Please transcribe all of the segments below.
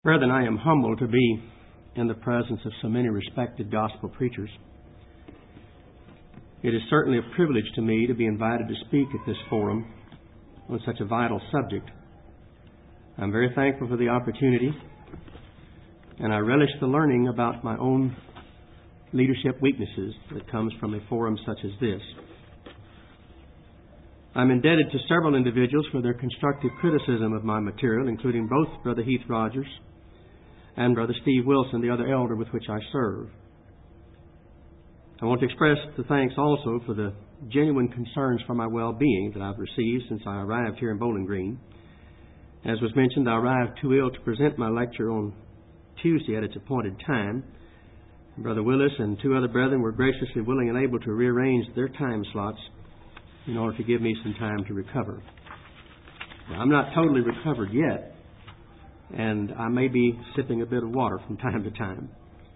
Brethren, I am humbled to be in the presence of so many respected gospel preachers. It is certainly a privilege to me to be invited to speak at this forum on such a vital subject. I'm very thankful for the opportunity, and I relish the learning about my own leadership weaknesses that comes from a forum such as this. I'm indebted to several individuals for their constructive criticism of my material, including both Brother Heath Rogers and Brother Steve Wilson, the other elder with which I serve. I want to express the thanks also for the genuine concerns for my well-being that I've received since I arrived here in Bowling Green. As was mentioned, I arrived too ill to present my lecture on Tuesday at its appointed time. Brother Willis and two other brethren were graciously willing and able to rearrange their time slots in order to give me some time to recover. Now, I'm not totally recovered yet, and I may be sipping a bit of water from time to time.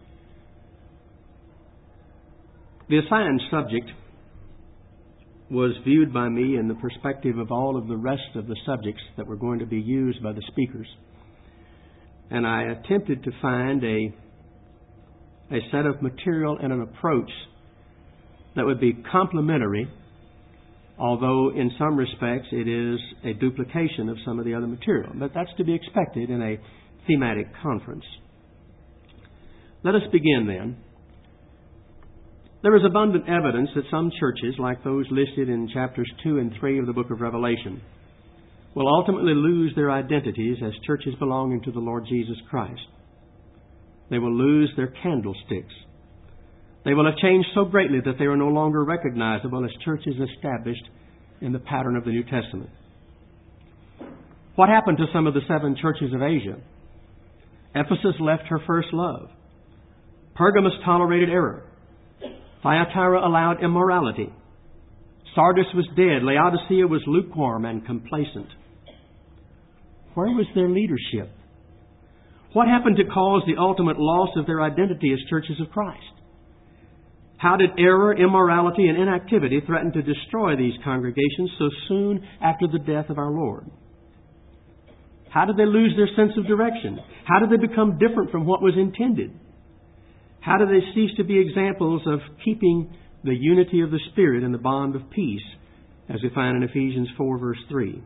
The assigned subject was viewed by me in the perspective of all of the rest of the subjects that were going to be used by the speakers. And I attempted to find a set of material and an approach that would be complementary, although in some respects it is a duplication of some of the other material. But that's to be expected in a thematic conference. Let us begin then. There is abundant evidence that some churches, like those listed in chapters 2 and 3 of the book of Revelation, will ultimately lose their identities as churches belonging to the Lord Jesus Christ. They will lose their candlesticks. They will have changed so greatly that they are no longer recognizable as churches established in the pattern of the New Testament. What happened to some of the 7 churches of Asia? Ephesus left her first love. Pergamos tolerated error. Thyatira allowed immorality. Sardis was dead. Laodicea was lukewarm and complacent. Where was their leadership? What happened to cause the ultimate loss of their identity as churches of Christ? How did error, immorality, and inactivity threaten to destroy these congregations so soon after the death of our Lord? How did they lose their sense of direction? How did they become different from what was intended? How did they cease to be examples of keeping the unity of the Spirit and the bond of peace, as we find in Ephesians 4, verse 3?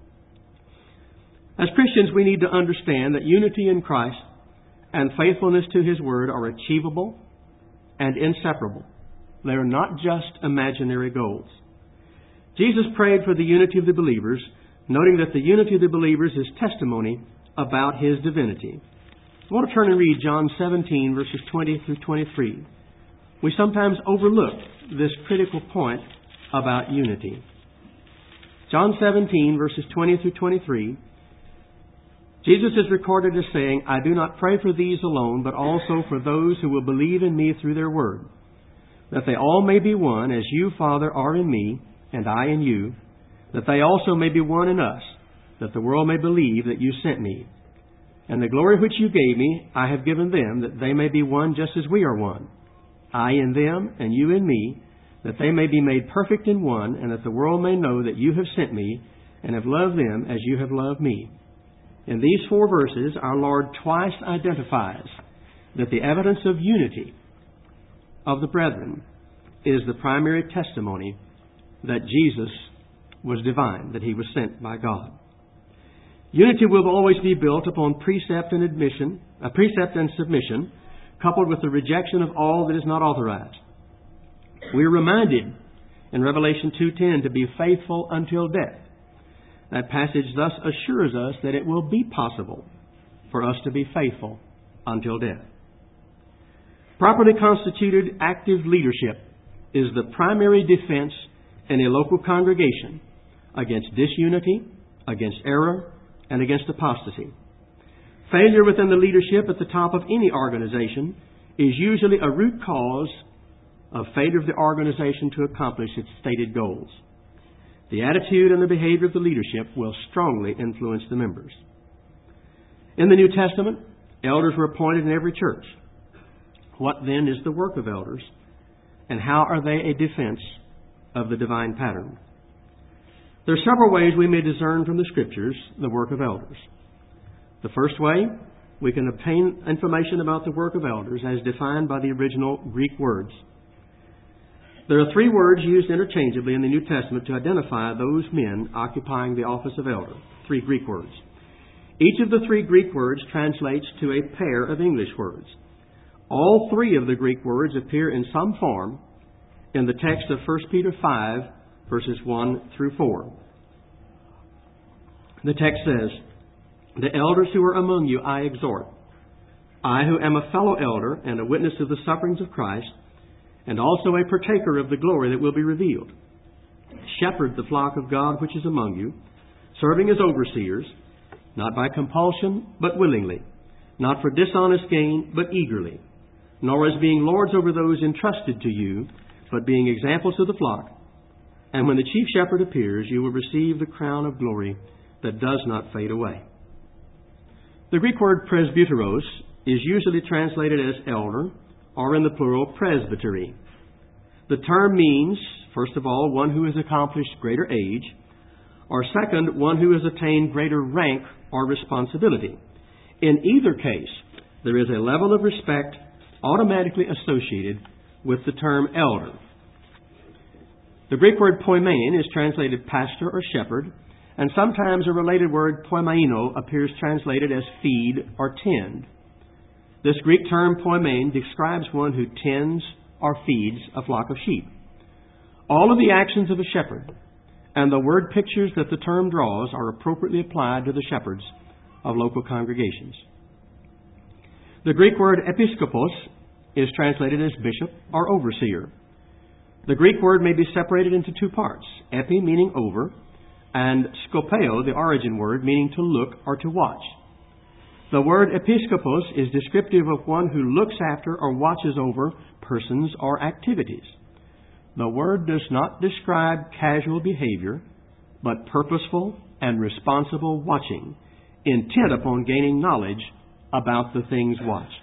As Christians, we need to understand that unity in Christ and faithfulness to His Word are achievable and inseparable. They are not just imaginary goals. Jesus prayed for the unity of the believers, noting that the unity of the believers is testimony about His divinity. I want to turn and read John 17, verses 20 through 23. We sometimes overlook this critical point about unity. John 17, verses 20 through 23. Jesus is recorded as saying, "I do not pray for these alone, but also for those who will believe in me through their word, that they all may be one, as you, Father, are in me, and I in you, that they also may be one in us, that the world may believe that you sent me. And the glory which you gave me, I have given them, that they may be one just as we are one. I in them, and you in me, that they may be made perfect in one, and that the world may know that you have sent me, and have loved them as you have loved me." In these 4 verses, our Lord twice identifies that the evidence of unity of the brethren is the primary testimony that Jesus was divine, that He was sent by God. Unity will always be built upon precept and submission, coupled with the rejection of all that is not authorized. We are reminded in Revelation 2:10 to be faithful until death. That passage thus assures us that it will be possible for us to be faithful until death. Properly constituted active leadership is the primary defense in a local congregation against disunity, against error, and against apostasy. Failure within the leadership at the top of any organization is usually a root cause of failure of the organization to accomplish its stated goals. The attitude and the behavior of the leadership will strongly influence the members. In the New Testament, elders were appointed in every church. What then is the work of elders, and how are they a defense of the divine pattern? There are several ways we may discern from the Scriptures the work of elders. The first way we can obtain information about the work of elders as defined by the original Greek words. There are three words used interchangeably in the New Testament to identify those men occupying the office of elder. Three Greek words. Each of the three Greek words translates to a pair of English words. All three of the Greek words appear in some form in the text of 1 Peter 5, verses 1 through 4. The text says, "The elders who are among you I exhort, I who am a fellow elder and a witness of the sufferings of Christ, and also a partaker of the glory that will be revealed. Shepherd the flock of God which is among you, serving as overseers, not by compulsion, but willingly, not for dishonest gain, but eagerly, nor as being lords over those entrusted to you, but being examples to the flock. And when the chief shepherd appears, you will receive the crown of glory that does not fade away." The Greek word presbyteros is usually translated as elder, or in the plural, presbytery. The term means, first of all, one who has accomplished greater age, or second, one who has attained greater rank or responsibility. In either case, there is a level of respect automatically associated with the term elder. The Greek word poimen is translated pastor or shepherd, and sometimes a related word poimaino appears translated as feed or tend. This Greek term poimen describes one who tends or feeds a flock of sheep. All of the actions of a shepherd and the word pictures that the term draws are appropriately applied to the shepherds of local congregations. The Greek word episkopos is translated as bishop or overseer. The Greek word may be separated into two parts, epi meaning over, and skopeo, the origin word, meaning to look or to watch. The word episkopos is descriptive of one who looks after or watches over persons or activities. The word does not describe casual behavior, but purposeful and responsible watching, intent upon gaining knowledge about the things watched.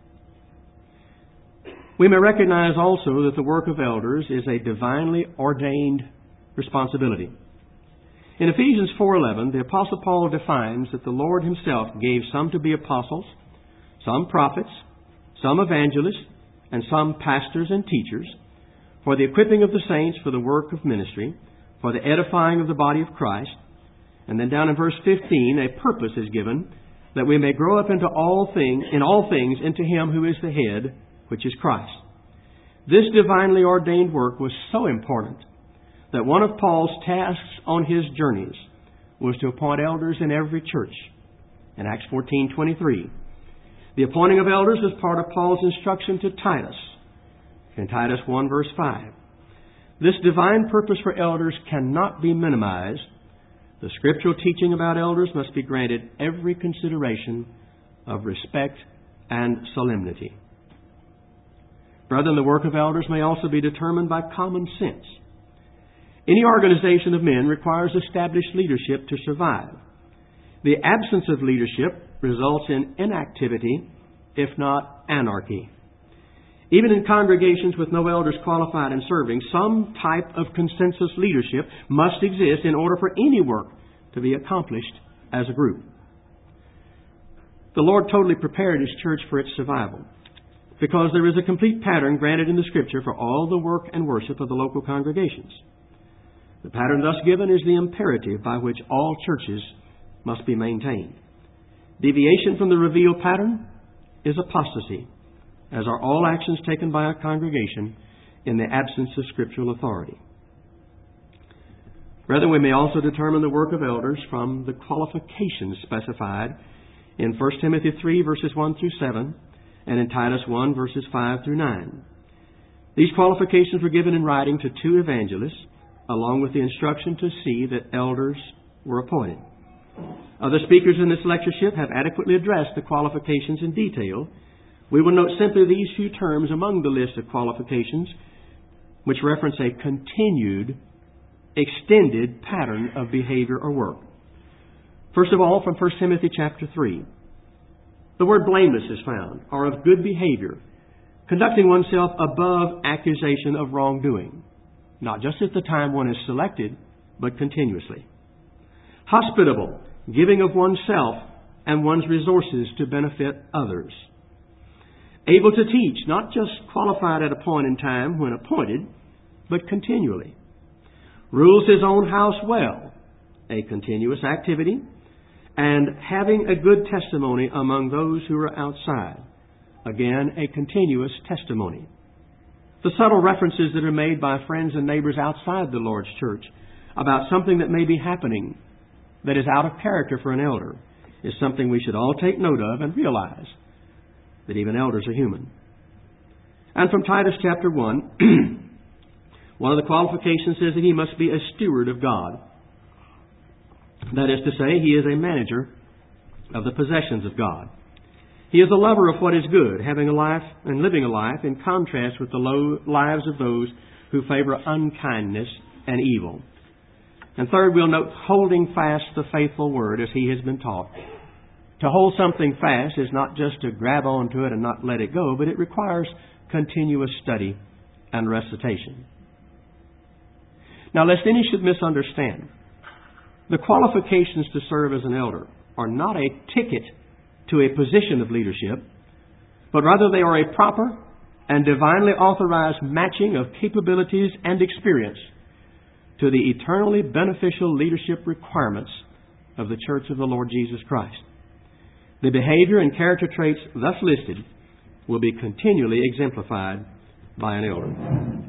We may recognize also that the work of elders is a divinely ordained responsibility. In Ephesians 4:11, the Apostle Paul defines that the Lord Himself gave some to be apostles, some prophets, some evangelists, and some pastors and teachers, for the equipping of the saints for the work of ministry, for the edifying of the body of Christ. And then down in verse 15, a purpose is given that we may grow up in all things into Him who is the head, which is Christ. This divinely ordained work was so important that one of Paul's tasks on his journeys was to appoint elders in every church. In Acts 14:23, the appointing of elders was part of Paul's instruction to Titus in Titus 1 verse 5. This divine purpose for elders cannot be minimized. The scriptural teaching about elders must be granted every consideration of respect and solemnity. Brethren, the work of elders may also be determined by common sense. Any organization of men requires established leadership to survive. The absence of leadership results in inactivity, if not anarchy. Even in congregations with no elders qualified in serving, some type of consensus leadership must exist in order for any work to be accomplished as a group. The Lord totally prepared His church for its survival, because there is a complete pattern granted in the Scripture for all the work and worship of the local congregations. The pattern thus given is the imperative by which all churches must be maintained. Deviation from the revealed pattern is apostasy, as are all actions taken by a congregation in the absence of scriptural authority. Brethren, we may also determine the work of elders from the qualifications specified in 1 Timothy 3 verses 1 through 7 and in Titus 1 verses 5 through 9. These qualifications were given in writing to two evangelists, along with the instruction to see that elders were appointed. Other speakers in this lectureship have adequately addressed the qualifications in detail. We will note simply these few terms among the list of qualifications, which reference a continued, extended pattern of behavior or work. First of all, from 1 Timothy chapter 3, the word blameless is found, or of good behavior, conducting oneself above accusation of wrongdoing, not just at the time one is selected, but continuously. Hospitable, giving of oneself and one's resources to benefit others. Able to teach, not just qualified at a point in time when appointed, but continually. Rules his own house well, a continuous activity, and having a good testimony among those who are outside. Again, a continuous testimony. The subtle references that are made by friends and neighbors outside the Lord's church about something that may be happening that is out of character for an elder is something we should all take note of and realize that even elders are human. And from Titus chapter 1, one of the qualifications says that he must be a steward of God. That is to say, he is a manager of the possessions of God. He is a lover of what is good, having a life and living a life in contrast with the lives of those who favor unkindness and evil. And third, we'll note holding fast the faithful word as he has been taught. To hold something fast is not just to grab onto it and not let it go, but it requires continuous study and recitation. Now, lest any should misunderstand, the qualifications to serve as an elder are not a ticket to a position of leadership, but rather they are a proper and divinely authorized matching of capabilities and experience to the eternally beneficial leadership requirements of the Church of the Lord Jesus Christ. The behavior and character traits thus listed will be continually exemplified by an elder.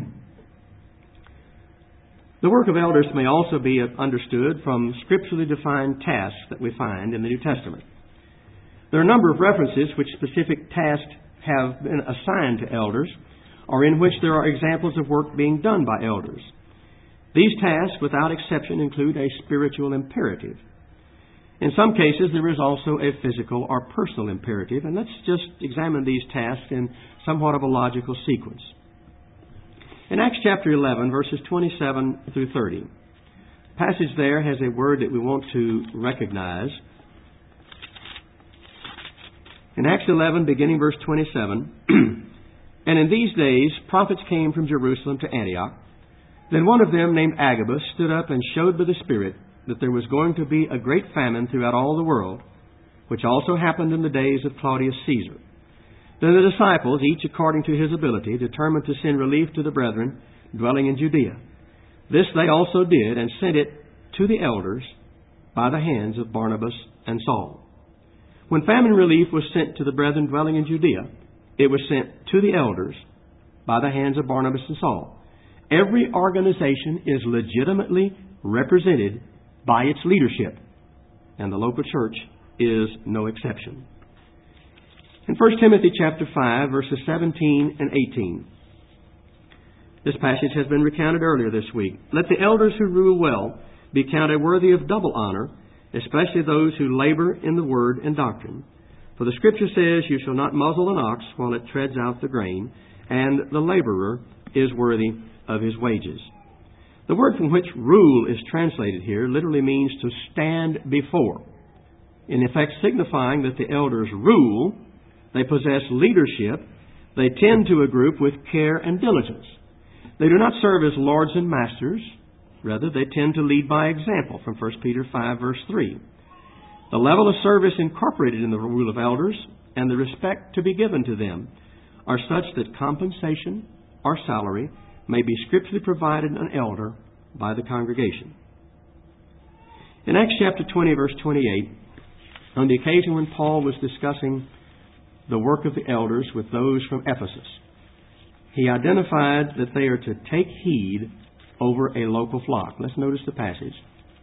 The work of elders may also be understood from scripturally defined tasks that we find in the New Testament. There are a number of references which specific tasks have been assigned to elders, or in which there are examples of work being done by elders. These tasks, without exception, include a spiritual imperative. In some cases, there is also a physical or personal imperative, and let's just examine these tasks in somewhat of a logical sequence. In Acts chapter 11, verses 27 through 30, the passage there has a word that we want to recognize. In Acts 11, beginning verse 27, and in these days prophets came from Jerusalem to Antioch. Then one of them, named Agabus, stood up and showed by the Spirit that there was going to be a great famine throughout all the world, which also happened in the days of Claudius Caesar. Then the disciples, each according to his ability, determined to send relief to the brethren dwelling in Judea. This they also did, and sent it to the elders by the hands of Barnabas and Saul. When famine relief was sent to the brethren dwelling in Judea, it was sent to the elders by the hands of Barnabas and Saul. Every organization is legitimately represented by its leadership, and the local church is no exception. In 1 Timothy chapter 5, verses 17 and 18, this passage has been recounted earlier this week. Let the elders who rule well be counted worthy of double honor, especially those who labor in the word and doctrine. For the Scripture says, you shall not muzzle an ox while it treads out the grain, and the laborer is worthy of his wages. The word from which rule is translated here literally means to stand before, in effect signifying that the elders rule, they possess leadership, they tend to a group with care and diligence. They do not serve as lords and masters. Rather, they tend to lead by example, from 1 Peter 5, verse 3. The level of service incorporated in the rule of elders and the respect to be given to them are such that compensation or salary may be scripturally provided an elder by the congregation. In Acts chapter 20, verse 28, on the occasion when Paul was discussing the work of the elders with those from Ephesus, he identified that they are to take heed over a local flock. Let's notice the passage.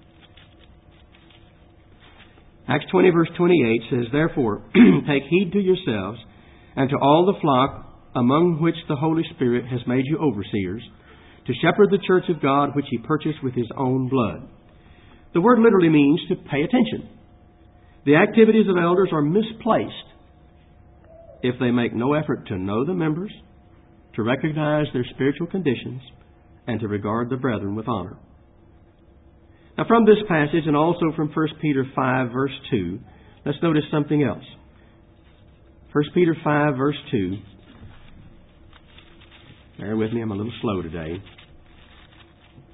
Acts 20, verse 28 says, Therefore, take heed to yourselves and to all the flock among which the Holy Spirit has made you overseers, to shepherd the church of God which He purchased with His own blood. The word literally means to pay attention. The activities of elders are misplaced if they make no effort to know the members, to recognize their spiritual conditions, and to regard the brethren with honor. Now, from this passage and also from 1 Peter 5, verse 2, let's notice something else. 1 Peter 5, verse 2. Bear with me, I'm a little slow today.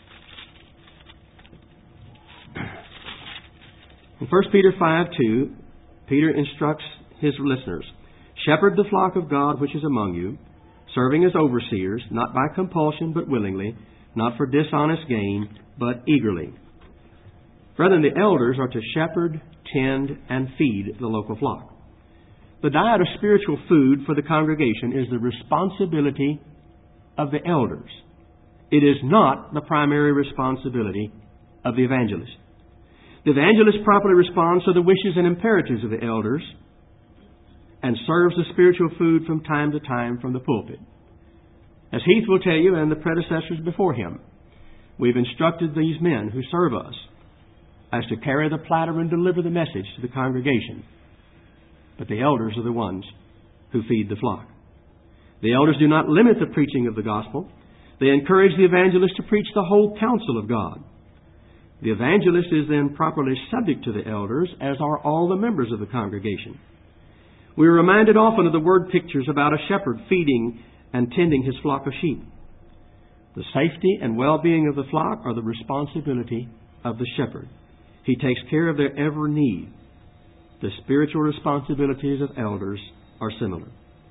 In 1 Peter 5, 2, Peter instructs his listeners, "Shepherd the flock of God which is among you, serving as overseers, not by compulsion but willingly, not for dishonest gain, but eagerly." Brethren, the elders are to shepherd, tend, and feed the local flock. The diet of spiritual food for the congregation is the responsibility of the elders. It is not the primary responsibility of the evangelist. The evangelist properly responds to the wishes and imperatives of the elders and serves the spiritual food from time to time from the pulpit. As Heath will tell you, and the predecessors before him, we've instructed these men who serve us as to carry the platter and deliver the message to the congregation. But the elders are the ones who feed the flock. The elders do not limit the preaching of the gospel. They encourage the evangelist to preach the whole counsel of God. The evangelist is then properly subject to the elders, as are all the members of the congregation. We are reminded often of the word pictures about a shepherd feeding and tending his flock of sheep. The safety and well-being of the flock are the responsibility of the shepherd. He takes care of their every need. The spiritual responsibilities of elders are similar.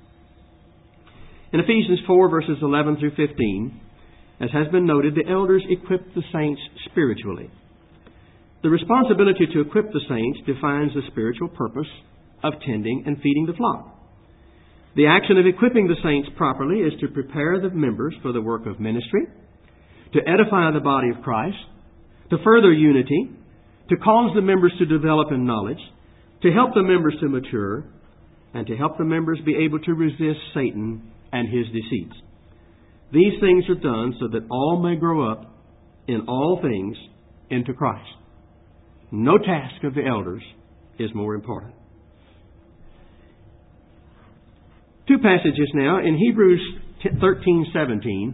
In Ephesians 4, verses 11 through 15, as has been noted, the elders equip the saints spiritually. The responsibility to equip the saints defines the spiritual purpose of tending and feeding the flock. The action of equipping the saints properly is to prepare the members for the work of ministry, to edify the body of Christ, to further unity, to cause the members to develop in knowledge, to help the members to mature, and to help the members be able to resist Satan and his deceits. These things are done so that all may grow up in all things into Christ. No task of the elders is more important. Two passages now in Hebrews 13:17.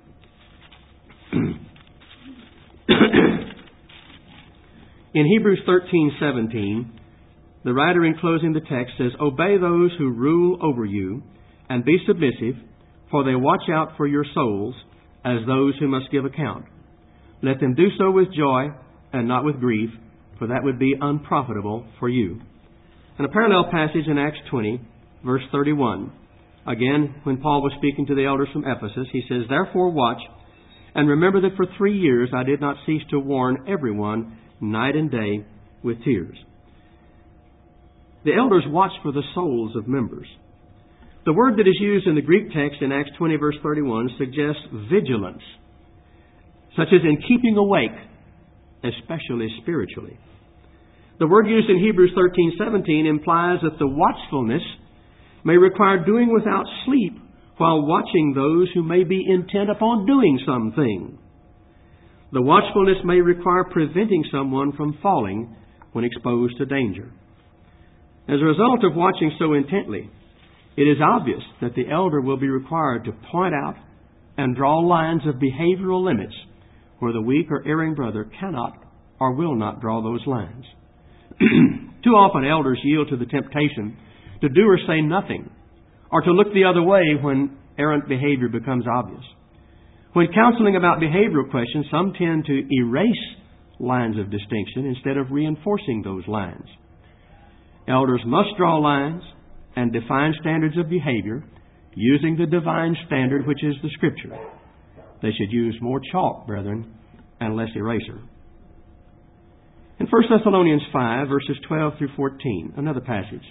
In Hebrews 13:17, the writer in closing the text says, "Obey those who rule over you, and be submissive, for they watch out for your souls as those who must give account. Let them do so with joy and not with grief, for that would be unprofitable for you." And a parallel passage in Acts 20, verse 31. Again, when Paul was speaking to the elders from Ephesus, he says, "Therefore watch, and remember that for 3 years I did not cease to warn everyone night and day with tears." The elders watch for the souls of members. The word that is used in the Greek text in Acts 20, verse 31 suggests vigilance, such as in keeping awake, especially spiritually. The word used in Hebrews 13:17 implies that the watchfulness may require doing without sleep while watching those who may be intent upon doing something. The watchfulness may require preventing someone from falling when exposed to danger. As a result of watching so intently, it is obvious that the elder will be required to point out and draw lines of behavioral limits where the weak or erring brother cannot or will not draw those lines. Too often elders yield to the temptation to do or say nothing, or to look the other way when errant behavior becomes obvious. When counseling about behavioral questions, some tend to erase lines of distinction instead of reinforcing those lines. Elders must draw lines and define standards of behavior using the divine standard, which is the Scripture. They should use more chalk, brethren, and less eraser. In 1 Thessalonians 5, verses 12 through 14, another passage.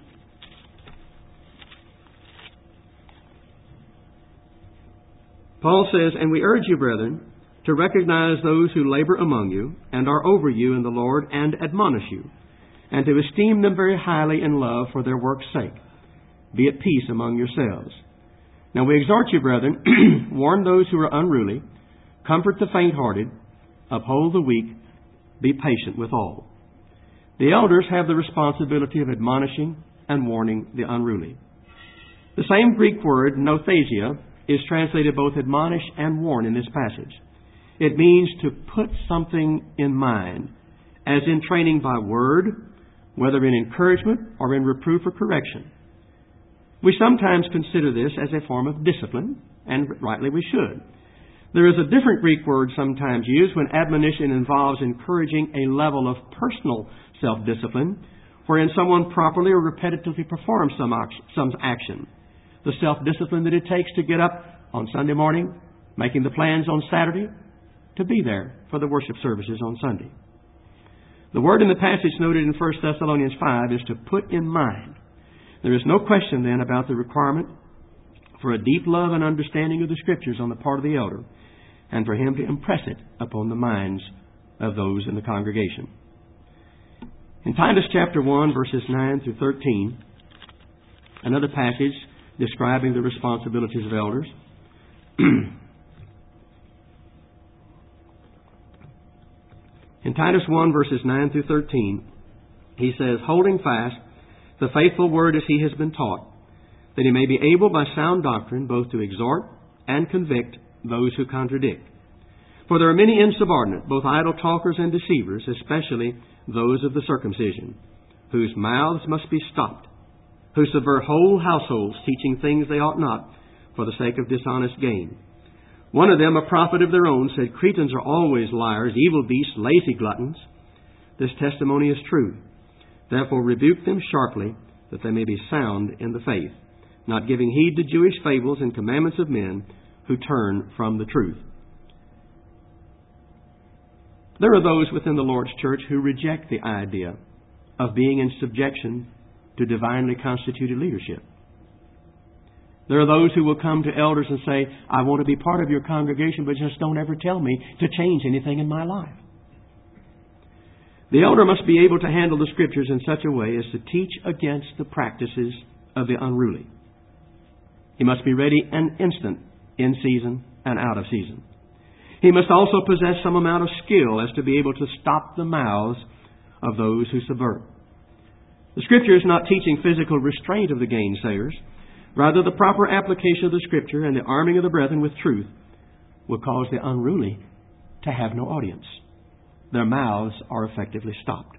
Paul says, "And we urge you, brethren, to recognize those who labor among you and are over you in the Lord and admonish you, and to esteem them very highly in love for their work's sake. Be at peace among yourselves. Now we exhort you, brethren, warn those who are unruly, comfort the faint-hearted, uphold the weak, be patient with all." The elders have the responsibility of admonishing and warning the unruly. The same Greek word, nothesia, is translated both admonish and warn in this passage. It means to put something in mind, as in training by word, whether in encouragement or in reproof or correction. We sometimes consider this as a form of discipline, and rightly we should. There is a different Greek word sometimes used when admonition involves encouraging a level of personal self-discipline, wherein someone properly or repetitively performs some action. The self-discipline that it takes to get up on Sunday morning, making the plans on Saturday, to be there for the worship services on Sunday. The word in the passage noted in 1 Thessalonians 5 is to put in mind. There is no question then about the requirement for a deep love and understanding of the Scriptures on the part of the elder, and for him to impress it upon the minds of those in the congregation. In Titus chapter 1, verses 9 through 13, another passage describing the responsibilities of elders. In Titus 1, verses 9 through 13, he says, "Holding fast the faithful word as he has been taught, that he may be able by sound doctrine both to exhort and convict those who contradict. For there are many insubordinate, both idle talkers and deceivers, especially those of the circumcision, whose mouths must be stopped, who subvert whole households, teaching things they ought not, for the sake of dishonest gain. One of them, a prophet of their own, said, Cretans are always liars, evil beasts, lazy gluttons. This testimony is true. Therefore rebuke them sharply, that they may be sound in the faith, not giving heed to Jewish fables and commandments of men who turn from the truth." There are those within the Lord's church who reject the idea of being in subjection to divinely constituted leadership. There are those who will come to elders and say, "I want to be part of your congregation, but just don't ever tell me to change anything in my life." The elder must be able to handle the Scriptures in such a way as to teach against the practices of the unruly. He must be ready and instant in season and out of season. He must also possess some amount of skill as to be able to stop the mouths of those who subvert. The Scripture is not teaching physical restraint of the gainsayers. Rather, the proper application of the Scripture and the arming of the brethren with truth will cause the unruly to have no audience. Their mouths are effectively stopped.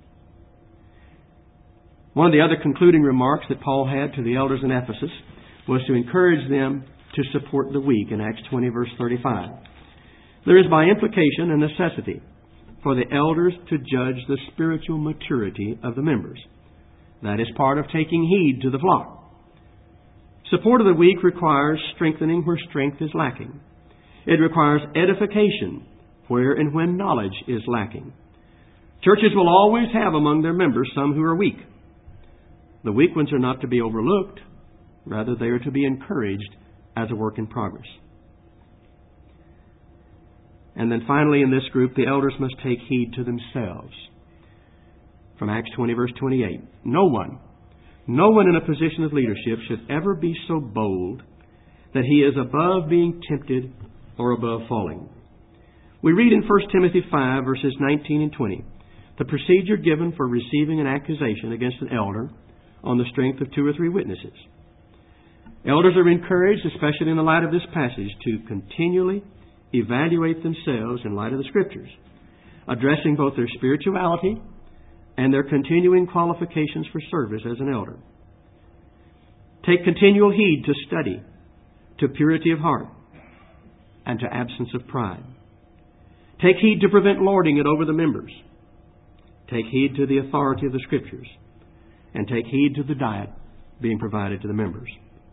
One of the other concluding remarks that Paul had to the elders in Ephesus was to encourage them to support the weak in Acts 20, verse 35. There is by implication a necessity for the elders to judge the spiritual maturity of the members. That is part of taking heed to the flock. Support of the weak requires strengthening where strength is lacking. It requires edification where and when knowledge is lacking. Churches will always have among their members some who are weak. The weak ones are not to be overlooked. Rather, they are to be encouraged as a work in progress. And then finally in this group, the elders must take heed to themselves. From Acts 20, verse 28. No one in a position of leadership should ever be so bold that he is above being tempted or above falling. We read in 1 Timothy 5, verses 19 and 20, the procedure given for receiving an accusation against an elder on the strength of 2 or 3 witnesses. Elders are encouraged, especially in the light of this passage, to continually evaluate themselves in light of the Scriptures, addressing both their spirituality and their continuing qualifications for service as an elder. Take continual heed to study, to purity of heart, and to absence of pride. Take heed to prevent lording it over the members. Take heed to the authority of the Scriptures, and take heed to the diet being provided to the members.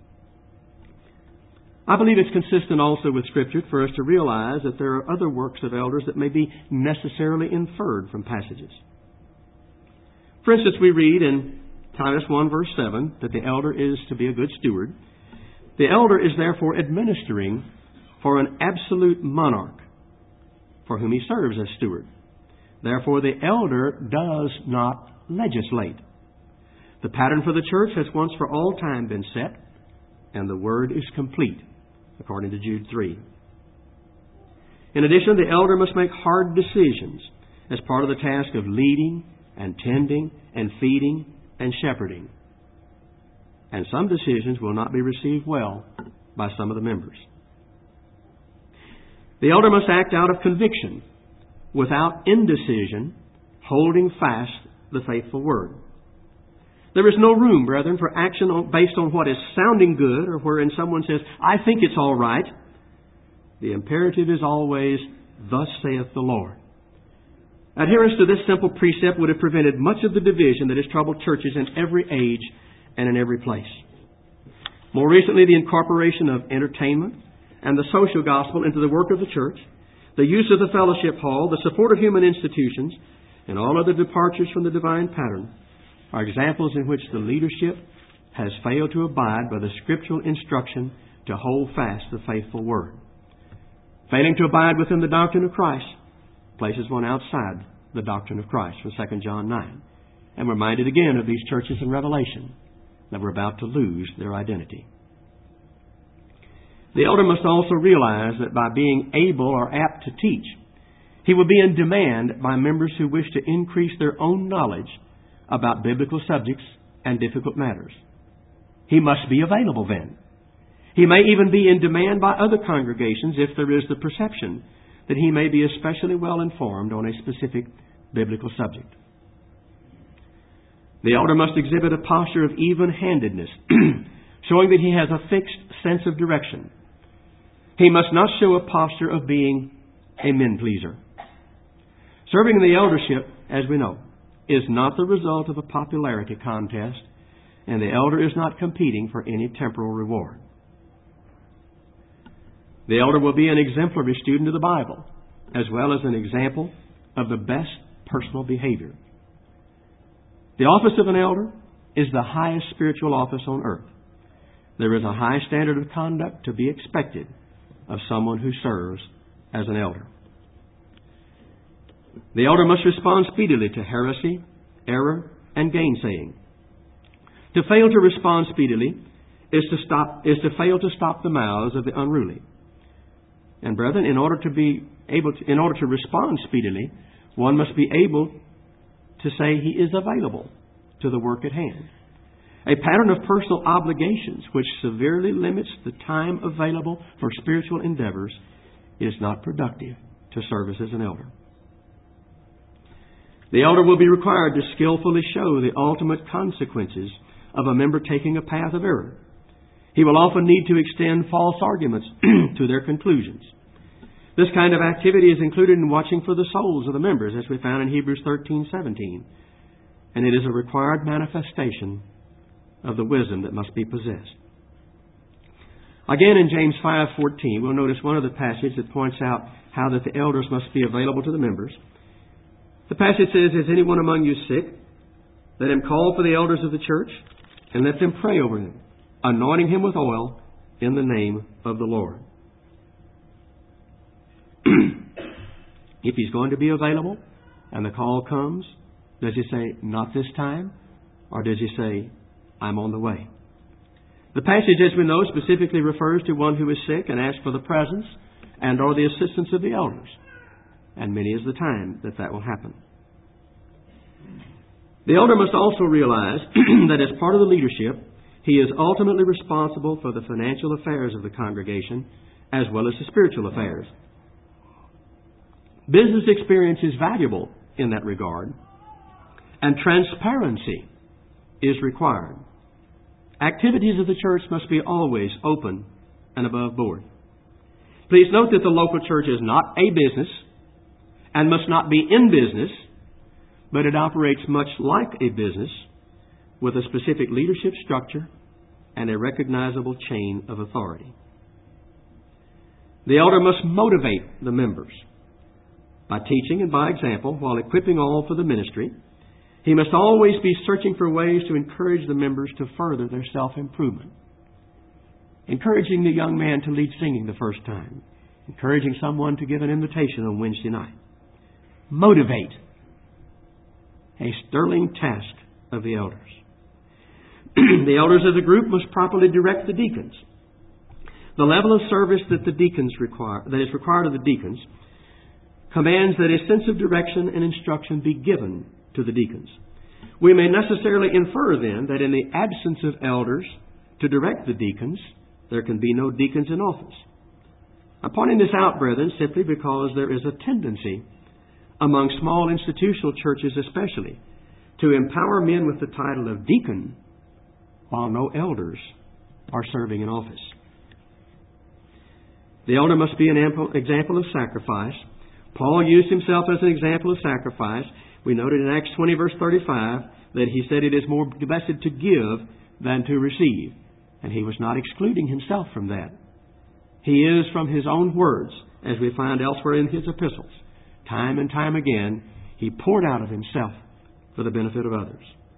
I believe it's consistent also with Scripture for us to realize that there are other works of elders that may be necessarily inferred from passages. For instance, we read in Titus 1, verse 7, that the elder is to be a good steward. The elder is therefore administering for an absolute monarch for whom he serves as steward. Therefore, the elder does not legislate. The pattern for the church has once for all time been set, and the word is complete, according to Jude 3. In addition, the elder must make hard decisions as part of the task of leading and tending and feeding and shepherding. And some decisions will not be received well by some of the members. The elder must act out of conviction, without indecision, holding fast the faithful word. There is no room, brethren, for action based on what is sounding good or wherein someone says, "I think it's all right." The imperative is always, "Thus saith the Lord." Adherence to this simple precept would have prevented much of the division that has troubled churches in every age and in every place. More recently, the incorporation of entertainment and the social gospel into the work of the church, the use of the fellowship hall, the support of human institutions, and all other departures from the divine pattern are examples in which the leadership has failed to abide by the scriptural instruction to hold fast the faithful word. Failing to abide within the doctrine of Christ places one outside the doctrine of Christ from 2 John 9. And we're reminded again of these churches in Revelation that we're about to lose their identity. The elder must also realize that by being able or apt to teach, he will be in demand by members who wish to increase their own knowledge about biblical subjects and difficult matters. He must be available then. He may even be in demand by other congregations if there is the perception that he may be especially well informed on a specific biblical subject. The elder must exhibit a posture of even-handedness, showing that he has a fixed sense of direction. He must not show a posture of being a men-pleaser. Serving in the eldership, as we know, is not the result of a popularity contest, and the elder is not competing for any temporal reward. The elder will be an exemplary student of the Bible, as well as an example of the best personal behavior. The office of an elder is the highest spiritual office on earth. There is a high standard of conduct to be expected of someone who serves as an elder. The elder must respond speedily to heresy, error, and gainsaying. To fail to respond speedily is to fail to stop the mouths of the unruly. And brethren, in order to respond speedily, one must be able to say he is available to the work at hand. A pattern of personal obligations which severely limits the time available for spiritual endeavors is not productive to service as an elder. The elder will be required to skillfully show the ultimate consequences of a member taking a path of error. He will often need to extend false arguments to their conclusions. This kind of activity is included in watching for the souls of the members, as we found in Hebrews 13:17. And it is a required manifestation of the wisdom that must be possessed. Again, in James 5:14, we'll notice one of the passages that points out how that the elders must be available to the members. The passage says, "Is anyone among you sick? Let him call for the elders of the church, and let them pray over him, anointing him with oil in the name of the Lord." If he's going to be available and the call comes, does he say, "Not this time"? Or does he say, "I'm on the way"? The passage, as we know, specifically refers to one who is sick and asks for the presence and or the assistance of the elders. And many is the time that will happen. The elder must also realize that as part of the leadership, he is ultimately responsible for the financial affairs of the congregation as well as the spiritual affairs. Business experience is valuable in that regard, and transparency is required. Activities of the church must be always open and above board. Please note that the local church is not a business and must not be in business, but it operates much like a business with a specific leadership structure and a recognizable chain of authority. The elder must motivate the members by teaching and by example while equipping all for the ministry. He must always be searching for ways to encourage the members to further their self-improvement. Encouraging the young man to lead singing the first time. Encouraging someone to give an invitation on Wednesday night. Motivate. A sterling task of the elders. The elders as a group must properly direct the deacons. The level of service that is required of the deacons commands that a sense of direction and instruction be given to the deacons. We may necessarily infer then that in the absence of elders to direct the deacons, there can be no deacons in office. I'm pointing this out, brethren, simply because there is a tendency among small institutional churches especially to empower men with the title of deacon while no elders are serving in office. The elder must be an example of sacrifice Paul used himself as an example of sacrifice. We noted in Acts 20, verse 35, that he said it is more blessed to give than to receive. And he was not excluding himself from that. He is, from his own words, as we find elsewhere in his epistles, time and time again, he poured out of himself for the benefit of others.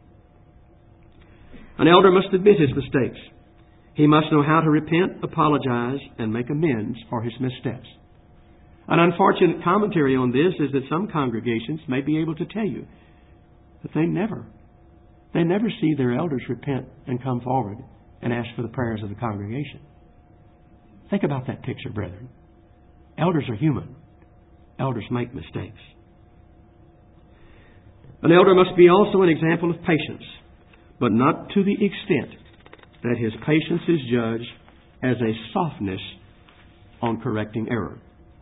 An elder must admit his mistakes. He must know how to repent, apologize, and make amends for his missteps. An unfortunate commentary on this is that some congregations may be able to tell you that they never see their elders repent and come forward and ask for the prayers of the congregation. Think about that picture, brethren. Elders are human. Elders make mistakes. An elder must be also an example of patience, but not to the extent that his patience is judged as a softness on correcting error.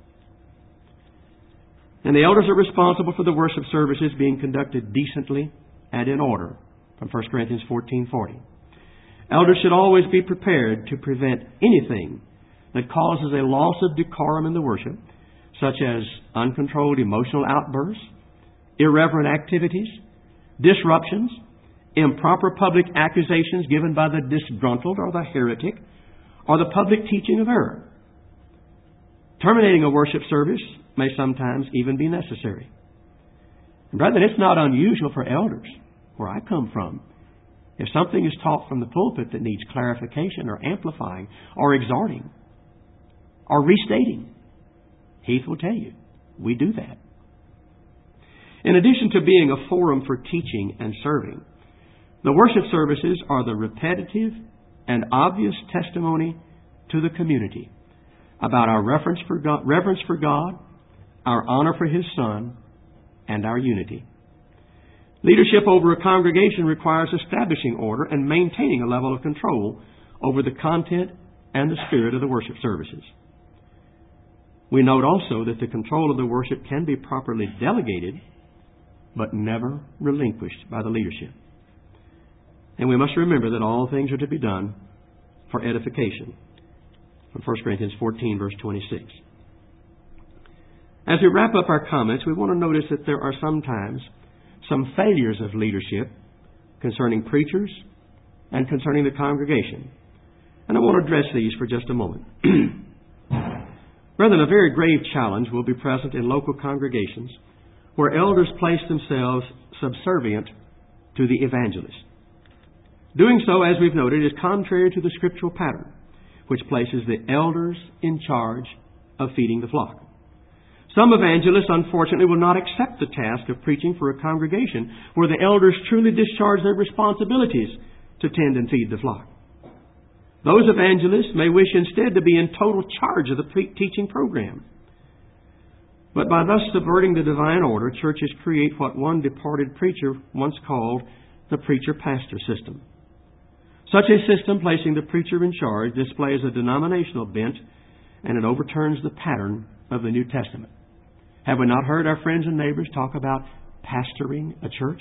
And the elders are responsible for the worship services being conducted decently and in order, from 1 Corinthians 14:40. Elders should always be prepared to prevent anything that causes a loss of decorum in the worship, such as uncontrolled emotional outbursts, irreverent activities, disruptions, improper public accusations given by the disgruntled or the heretic, or the public teaching of error. Terminating a worship service may sometimes even be necessary. And brethren, it's not unusual for elders, where I come from, if something is taught from the pulpit that needs clarification or amplifying or exhorting or restating, Heath will tell you, we do that. In addition to being a forum for teaching and serving, the worship services are the repetitive and obvious testimony to the community about our reverence for God, our honor for His Son, and our unity. Leadership over a congregation requires establishing order and maintaining a level of control over the content and the spirit of the worship services. We note also that the control of the worship can be properly delegated, but never relinquished by the leadership. And we must remember that all things are to be done for edification, from 1 Corinthians 14, verse 26. As we wrap up our comments, we want to notice that there are sometimes some failures of leadership concerning preachers and concerning the congregation. And I want to address these for just a moment. Brethren, a very grave challenge will be present in local congregations where elders place themselves subservient to the evangelist. Doing so, as we've noted, is contrary to the scriptural pattern, which places the elders in charge of feeding the flock. Some evangelists, unfortunately, will not accept the task of preaching for a congregation where the elders truly discharge their responsibilities to tend and feed the flock. Those evangelists may wish instead to be in total charge of the teaching program. But by thus subverting the divine order, churches create what one departed preacher once called the preacher-pastor system. Such a system, placing the preacher in charge, displays a denominational bent, and it overturns the pattern of the New Testament. Have we not heard our friends and neighbors talk about pastoring a church?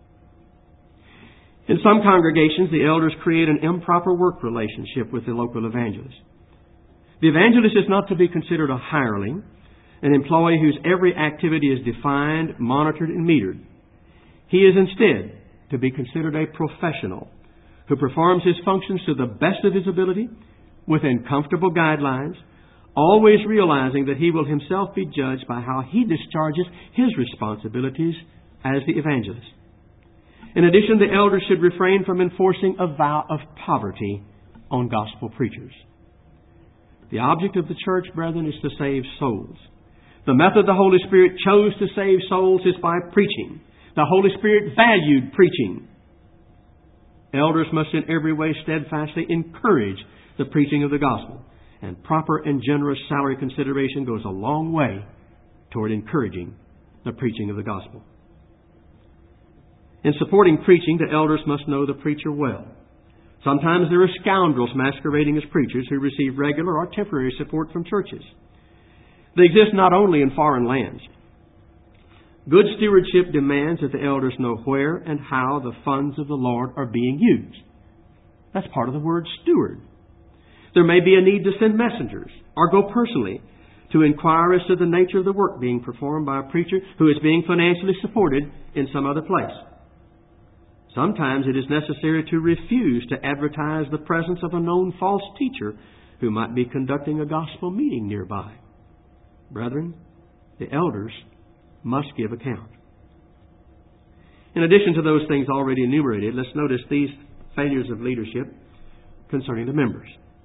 In some congregations, the elders create an improper work relationship with the local evangelist. The evangelist is not to be considered a hireling, an employee whose every activity is defined, monitored, and metered. He is instead to be considered a professional who performs his functions to the best of his ability, within comfortable guidelines, always realizing that he will himself be judged by how he discharges his responsibilities as the evangelist. In addition, the elders should refrain from enforcing a vow of poverty on gospel preachers. The object of the church, brethren, is to save souls. The method the Holy Spirit chose to save souls is by preaching. The Holy Spirit valued preaching. Elders must in every way steadfastly encourage the preaching of the gospel. And proper and generous salary consideration goes a long way toward encouraging the preaching of the gospel. In supporting preaching, the elders must know the preacher well. Sometimes there are scoundrels masquerading as preachers who receive regular or temporary support from churches. They exist not only in foreign lands. Good stewardship demands that the elders know where and how the funds of the Lord are being used. That's part of the word steward. There may be a need to send messengers or go personally to inquire as to the nature of the work being performed by a preacher who is being financially supported in some other place. Sometimes it is necessary to refuse to advertise the presence of a known false teacher who might be conducting a gospel meeting nearby. Brethren, the elders must give account. In addition to those things already enumerated, let's notice these failures of leadership concerning the members.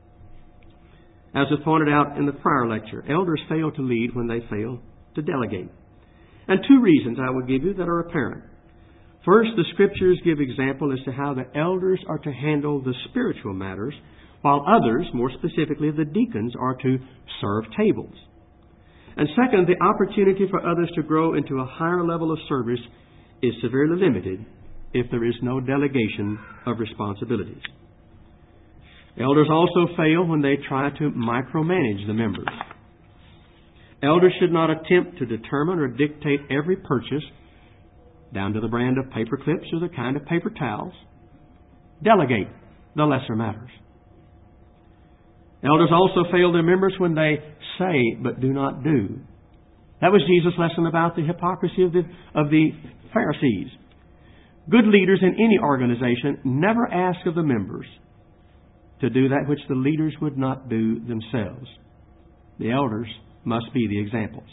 As was pointed out in the prior lecture, elders fail to lead when they fail to delegate. And two reasons I will give you that are apparent. First, the Scriptures give example as to how the elders are to handle the spiritual matters, while others, more specifically the deacons, are to serve tables. And second, the opportunity for others to grow into a higher level of service is severely limited if there is no delegation of responsibilities. Elders also fail when they try to micromanage the members. Elders should not attempt to determine or dictate every purchase, down to the brand of paper clips or the kind of paper towels. Delegate the lesser matters. Elders also fail their members when they say but do not do. That was Jesus' lesson about the hypocrisy of the Pharisees. Good leaders in any organization never ask of the members to do that which the leaders would not do themselves. The elders must be the examples.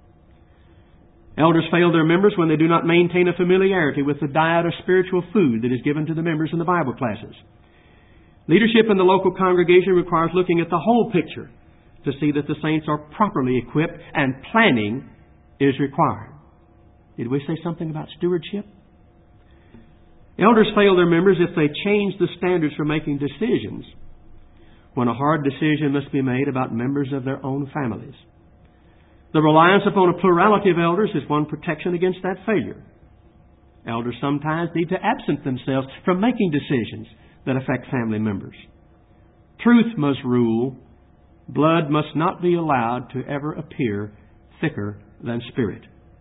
Elders fail their members when they do not maintain a familiarity with the diet of spiritual food that is given to the members in the Bible classes. Leadership in the local congregation requires looking at the whole picture to see that the saints are properly equipped, and planning is required. Did we say something about stewardship? Elders fail their members if they change the standards for making decisions when a hard decision must be made about members of their own families. The reliance upon a plurality of elders is one protection against that failure. Elders sometimes need to absent themselves from making decisions that affect family members. Truth must rule. Blood must not be allowed to ever appear thicker than spirit.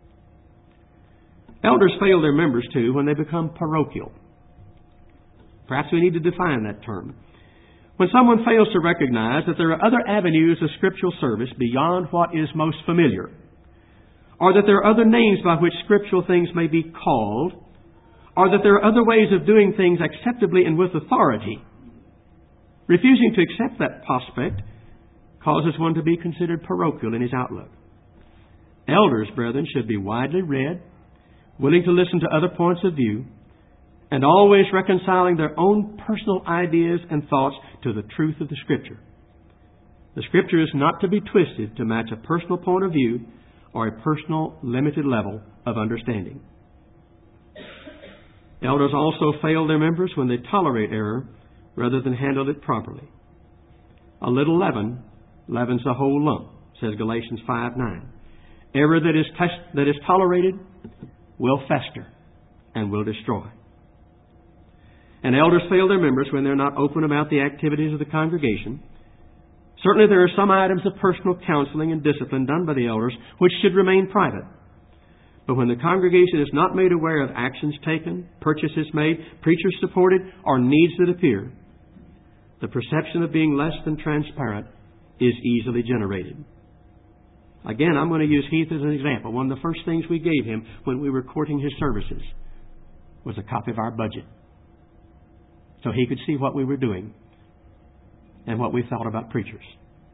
Elders fail their members, too, when they become parochial. Perhaps we need to define that term. When someone fails to recognize that there are other avenues of scriptural service beyond what is most familiar, or that there are other names by which scriptural things may be called, or that there are other ways of doing things acceptably and with authority, refusing to accept that prospect causes one to be considered parochial in his outlook. Elders, brethren, should be widely read, willing to listen to other points of view, and always reconciling their own personal ideas and thoughts to the truth of the Scripture. The Scripture is not to be twisted to match a personal point of view or a personal limited level of understanding. Elders also fail their members when they tolerate error rather than handle it properly. A little leaven leavens the whole lump, says Galatians 5:9. Error that is tolerated will fester and will destroy. And elders fail their members when they're not open about the activities of the congregation. Certainly there are some items of personal counseling and discipline done by the elders which should remain private. But when the congregation is not made aware of actions taken, purchases made, preachers supported, or needs that appear, the perception of being less than transparent is easily generated. Again, I'm going to use Heath as an example. One of the first things we gave him when we were courting his services was a copy of our budget, so he could see what we were doing and what we thought about preachers.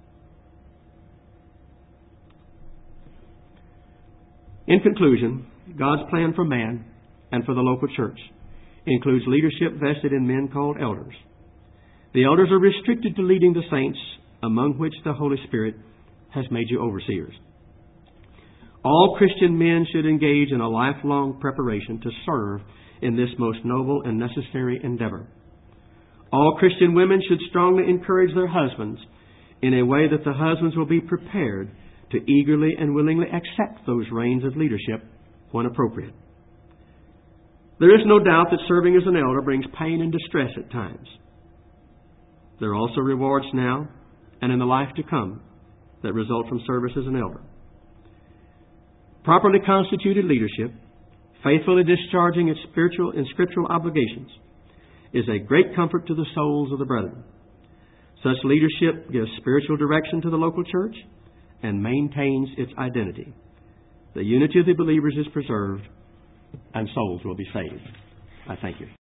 In conclusion, God's plan for man and for the local church includes leadership vested in men called elders. The elders are restricted to leading the saints, among which the Holy Spirit has made you overseers. All Christian men should engage in a lifelong preparation to serve in this most noble and necessary endeavor. All Christian women should strongly encourage their husbands in a way that the husbands will be prepared to eagerly and willingly accept those reins of leadership when appropriate. There is no doubt that serving as an elder brings pain and distress at times. There are also rewards now and in the life to come that result from service as an elder. Properly constituted leadership, faithfully discharging its spiritual and scriptural obligations, is a great comfort to the souls of the brethren. Such leadership gives spiritual direction to the local church and maintains its identity. The unity of the believers is preserved, and souls will be saved. I thank you.